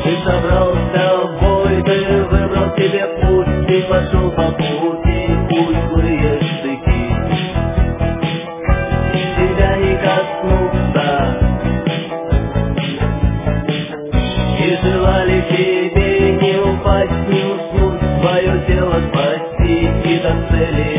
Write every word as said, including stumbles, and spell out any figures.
Ты собрался в бой, ты выбрал себе путь, ты пошел по пути, пусть злые штыки тебя не коснутся, и желали тебе не упасть, не уснуть, свое тело спасти и до цели